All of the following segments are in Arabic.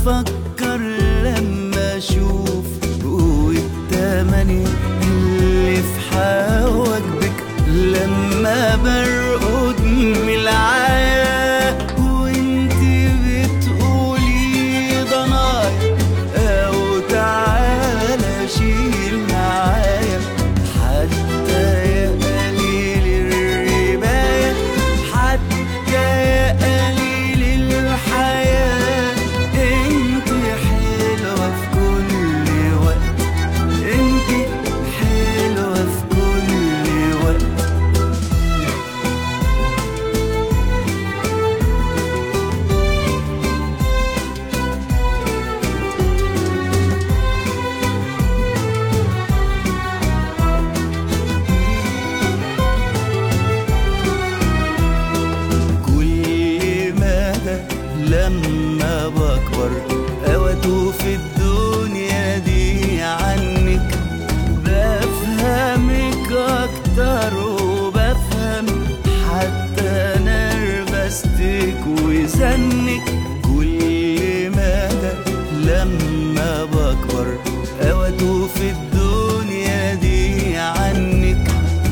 افكر لما اشوف والتمانية اللي في حواجبك لما برقد من العيا وانتي بتقولي ضنايا او تعالى شيل معايا حتى يا قليل الرباية حتى يا قليل الحياة انتي حلوة في كل وقت انتي حلوة في كل وقت لما بكبر أوتو في الدنيا دي عنك بفهمك أكتر وبفهم حتى نرفستك وزنك كل مدى لما بكبر أوتو في الدنيا دي عنك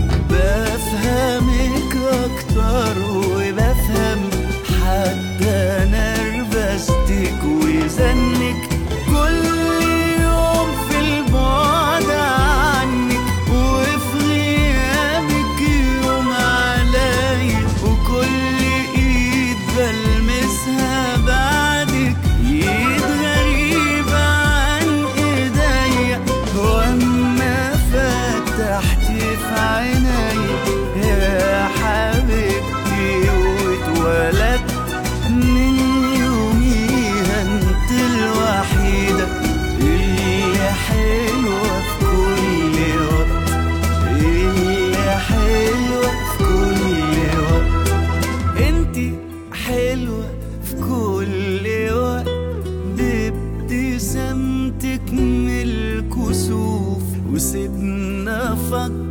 بفهمك أكتر وبفهم حتى نرفستك وزنك كل يوم في البعد عنك وفي غيابك يوم عليا وكل ايد بلمسها بعدك ايد غريبة عن ايديا واما فتحت في عينيا يا حبيبتي واتولدت من يوميها انت الوحيدة اللي حلوة في كل وقت اللي حلوة في كل وقت انتي حلوة في كل وقت بابتسامتك من الكسوف وسيبنا افكر